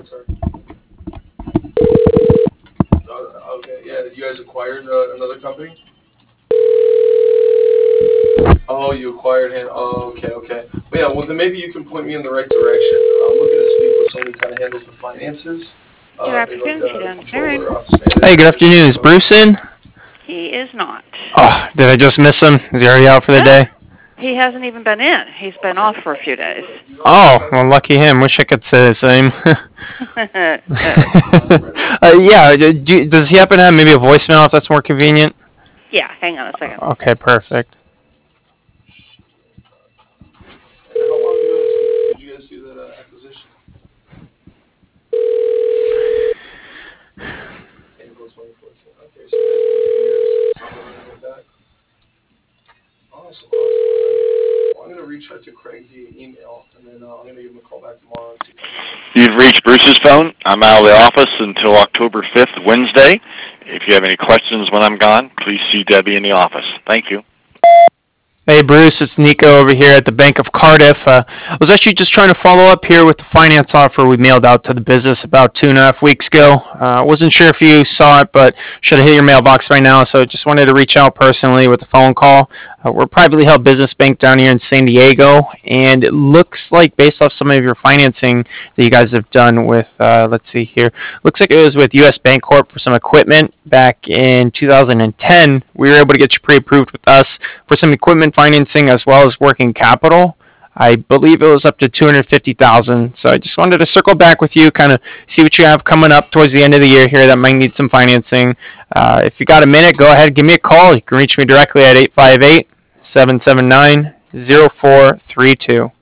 sorry. Okay, yeah, you guys acquired another company? Oh, you acquired him. Oh, okay. Well, yeah, well, then maybe you can point me in the right direction. I'm looking to speak with someone who kind of handles the finances. Good Maybe like afternoon, a Peter Aaron. controller, office manager. Hey, good afternoon. Is Bruce in? He is not. Oh, did I just miss him? Is he already out for the No, day? he hasn't even been in. He's been off for a few days. Oh, well, lucky him. Wish I could say the same. Yeah, does he happen to have maybe a voicemail if that's more convenient? Yeah, hang on a second. Okay, perfect. And how long ago did you guys do that acquisition? April 2014. Okay, so it's been 2 years. Something like that. Awesome. Well, I'm going to reach out to Craig via email, and then I'm going to give him a call back tomorrow and see. You've reached Bruce's phone. I'm out of the office until October 5th, Wednesday. If you have any questions when I'm gone, please see Debbie in the office. Thank you. Hey, Bruce, it's Nico over here at the Bank of Cardiff. I was actually just trying to follow up here with the finance offer we mailed out to the business about 2.5 weeks ago. I wasn't sure if you saw it, but should have hit your mailbox by now, so just wanted to reach out personally with a phone call. We're a privately held business bank down here in San Diego, and it looks like based off some of your financing that you guys have done with, let's see here, looks like it was with U.S. Bancorp for some equipment back in 2010. We were able to get you pre-approved with us for some equipment financing as well as working capital. I believe it was up to $250,000. So I just wanted to circle back with you, kind of see what you have coming up towards the end of the year here that might need some financing. If you got a minute, go ahead, give me a call. You can reach me directly at 858-779-0432.